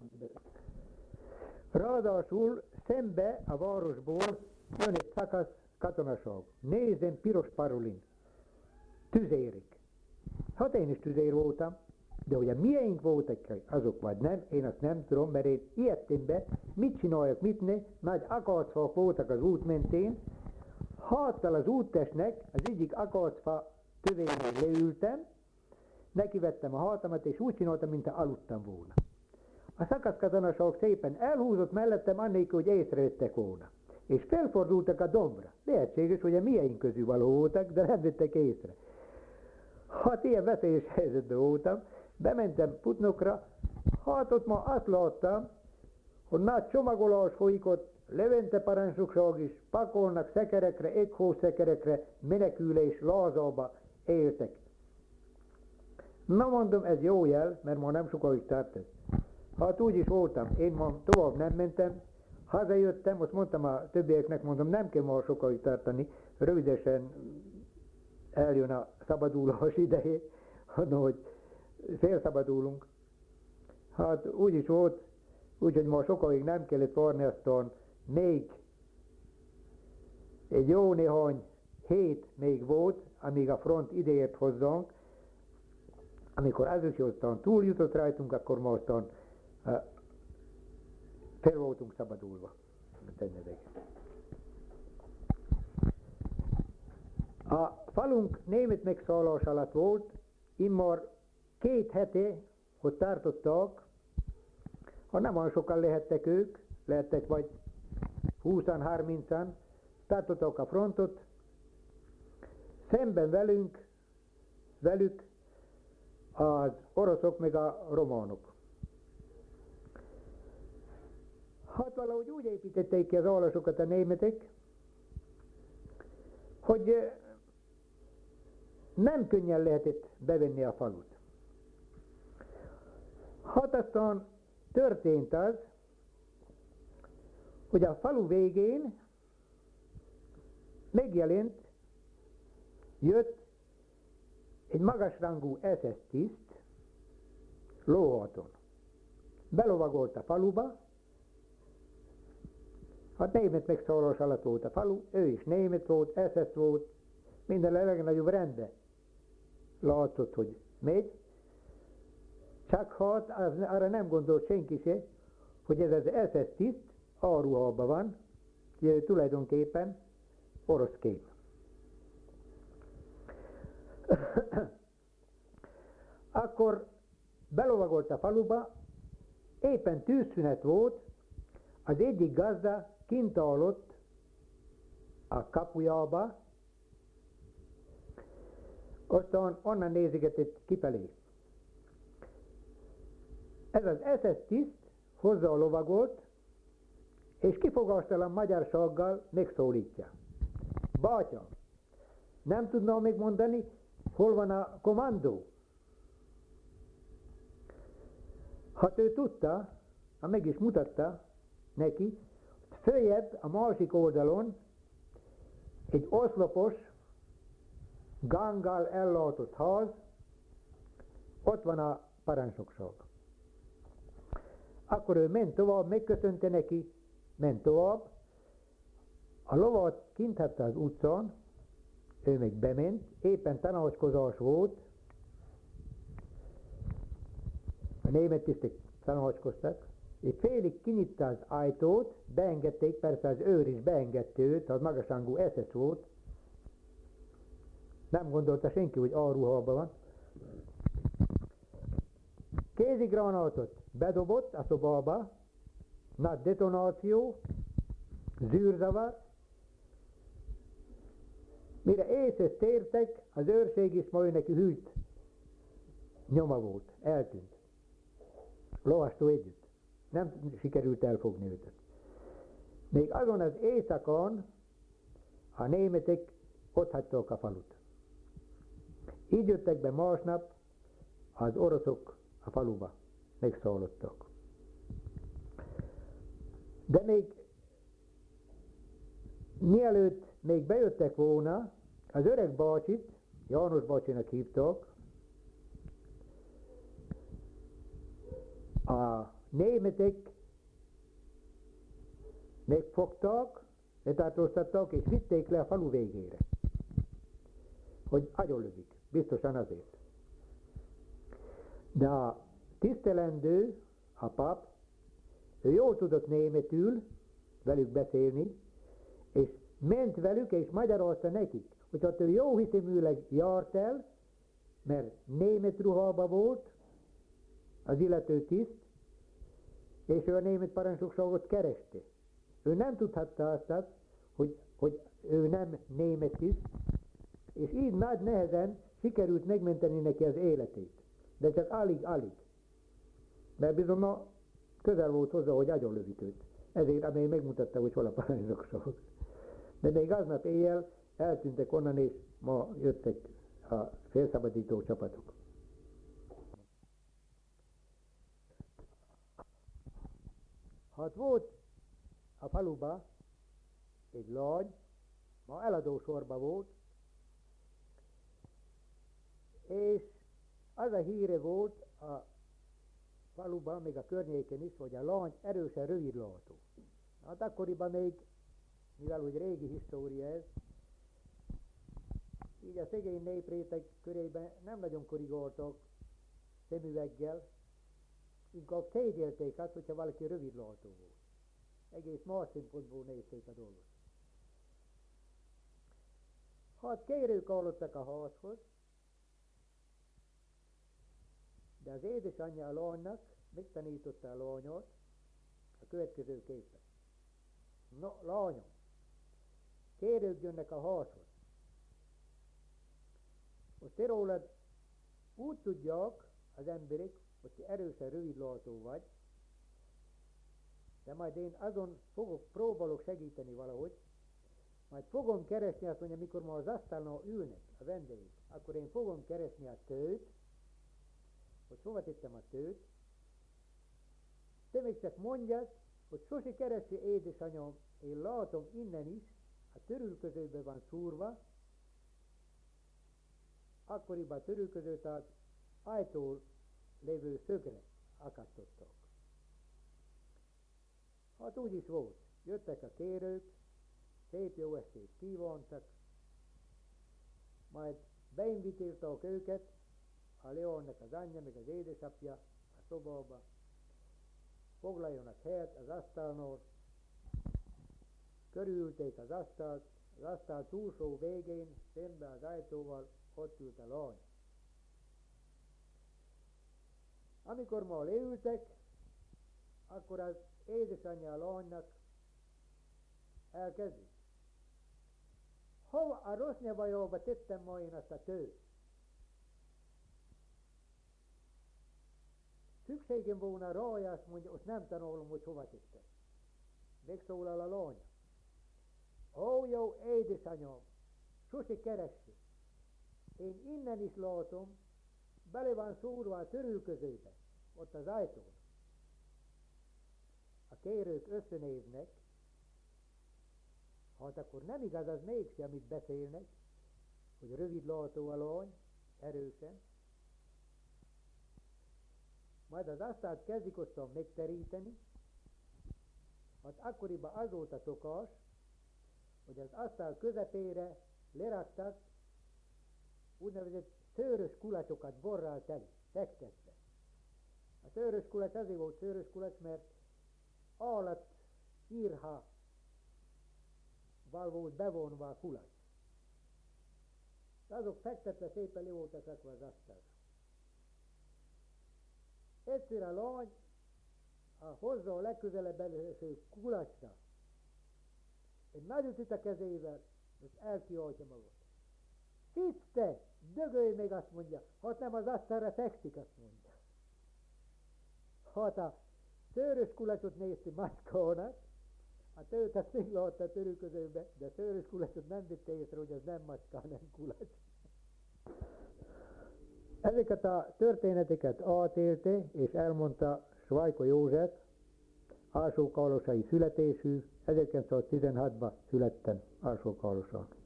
Ráadásul szembe a városból jön egy szakasz katonaság. Nézem, piros parolin. Tüzérik. Hát én is tüzér voltam, de ugye milyeink voltak azok vagy nem, én azt nem tudom, mert én ijedtem be, mit csináljak, mit ne, nagy akácfák voltak az út mentén, háttal az úttestnek, az egyik akácfa tövében leültem, nekivettem a hátamat, és úgy csináltam, mint ha aludtam volna. A szakaszkatonaság szépen elhúzott mellettem, annélkül, hogy észrevettek volna. És felfordultak a dombra. Lehetséges, hogy a mieink közül való voltak, de nem vettek észre. Hát ilyen veszélyes helyzetben voltam, bementem Putnokra, hát ott ma azt láttam, hogy nagy csomagolás folyik ott, Levente parancsnokság is, pakolnak szekerekre, ekhószekerekre, menekülés lázába éltek. Na mondom, ez jó jel, mert ma nem sokáig tart ez. Hát úgy is voltam, én ma tovább nem mentem, hazajöttem, azt mondtam a többieknek, mondom, nem kell ma sokáig tartani, rövidesen eljön a szabadulás ideje, hogy félszabadulunk. Hát úgy is volt, úgyhogy ma sokáig nem kellett várni, aztán még egy jó néhány hét még volt, amíg a front ideért hozzánk. Amikor az is aztán túljutott rajtunk, akkor ma aztán fel voltunk szabadulva. A falunk német megszállás alatt volt, immár 2 hete, hogy tartottak, ha nem olyan sokan lehettek ők, lehettek vagy 20-30-an, tartottak a frontot, szemben velük az oroszok meg a románok. Hát valahogy úgy építették ki az állasokat a németek, hogy nem könnyen lehetett bevenni a falut. Hát aztán történt az, hogy a falu végén jött egy magasrangú SS tiszt lóháton. Belovagolt a faluba, hát német megszállás alatt volt a falu, ő is német volt, SS volt, minden a legnagyobb rendben látszott, hogy megy, csak hát arra nem gondolt senki se, hogy ez az SS tiszt alruhában van, ő tulajdonképpen orosz kép. Akkor belovagolt a faluba, éppen tűzszünet volt, az egyik gazda kint állott a kapujába, aztán onnan nézigetett kifelé. Ez az SS tiszt hozzá a lovagot, és kifogástalan magyarsággal megszólítja. Bátya, nem tudna megmondani, hol van a kommandó? Hát ő tudta, meg is mutatta neki, följebb a másik oldalon egy oszlopos, ganggal ellátott ház, ott van a parancsnokság. Akkor ő ment tovább, megköszönte neki, ment tovább, a lovat kint hagyta az utcán, ő meg bement, éppen tanácskozás volt, a német tisztek tanácskoztak, és félig kinyitta az ajtót, beengedték, persze az őr is beengedte őt, az magasrangú SS volt, nem gondolta senki, hogy alruhában van. Kézigránátot bedobott a szobába, nagy detonáció, zűrzavar, mire észhez tértek, az őrség is majd neki hűlt nyoma volt, eltűnt. Lovastó együtt. Nem sikerült elfogni őket. Még azon az éjszakon a németek ott hagyták a falut. Így jöttek be másnap az oroszok a faluba, megszállottak. De még mielőtt még bejöttek volna, az öreg bácsit, János bácsinak hívtak, a németek megfogtak, letartóztattak, és vitték le a falu végére, hogy agyonlövik, biztosan azért. De a tisztelendő, a pap, ő jól tudott németül velük beszélni, és ment velük, és magyarázta nekik, hogy ott ő jó hiszeműleg járt el, mert német ruhában volt az illető tiszt, és ő a német parancsnokságot kereste. Ő nem tudhatta azt, hogy ő nem német tiszt, és így nagy nehezen sikerült megmenteni neki az életét. De csak alig-alig. Mert bizony közel volt hozzá, hogy agyonlövik őt. Ezért, amely megmutatta, hogy hol a parancsnokság. De még aznap éjjel eltűntek onnan, és ma jöttek a felszabadító csapatok. Hát volt a faluba egy lány, ma eladó sorba volt, és az a híre volt a faluban, még a környéken is, hogy a lány erősen rövidlátó. Hát akkoriban még, mivel hogy régi história ez, így a szegény népréteg körében nem nagyon korrigáltak szemüveggel, inkább szégyelték azt, hogyha valaki rövidlátó volt. Egész más szempontból nézték a dolgot. Hát kérők állottak a házhoz, de az édesanyja a lánynak megtanította a lányot a következőképpen. No, lányom, kérők jönnek a házhoz. Most te rólad úgy tudják az emberek, hogy te erősen rövidlátó vagy, de majd én azon próbálok segíteni valahogy, majd fogom keresni, azt mondja, mikor ma az asztalnál ülnek a vendégek, akkor én fogom keresni a tőt, hogy hova tettem a tőt, te még csak mondjad, hogy sose keresi édesanyám, én látom innen is, a törülközőben van szúrva, akkoriban a törülközőt az ajtól lévő szögre akasztottak. Hát úgy is volt. Jöttek a kérők, szép jó estét kívántak, majd beinvitálták őket, a Leonnak az anyja, meg az édesapja a szobába, foglaljanak helyet az asztalnál, körülülték az asztal túlsó végén, szembe az ajtóval, ott ült a lány. Amikor ma leültek, akkor az édesanyja a lánynak elkezdi. Hova a rossz nyavajóba tettem ma én azt a tőt? Szükségem volna rá, azt mondja, azt nem tanulom, hogy hova tettem. Megszólal a lány. Ó, jó édesanyám, sose keressük. Én innen is látom, bele van szúrva a törülközőbe, ott az ajtón. A kérők összenéznek, hát akkor nem igaz az mégse, amit beszélnek, hogy rövidlátó a lány, erősen. Majd az asztalt kezdik ottan megteríteni, hát akkoriban az volt a szokás, hogy az asztal közepére leraktak úgynevezett szőrös kulacsokat borral teli, fektetve. A szőrös kulacs azért volt szőrös kulacs, mert állat írha val volt bevonva a kulacs. Azok fektetve szépen le voltak rakva az asztalra. Egyszer a lány a hozzá a legközelebb elérhető kulacsra egy nagyot üt a kezével, és elkiáltja magát. Tiszte, dögölj meg, azt mondja, hát nem az asztalra fekszik, azt mondja. Hát a szőrös kulacsot nézti macskának, a tőt azt meglátta a törülközőbe, de a szőrös kulacsot nem vitte észre, hogy az nem macska, hanem kulacs. Ezeket a történeteket átélte és elmondta Svajko József, alsókálosai születésű, 1916-ban születtem Alsókáloson.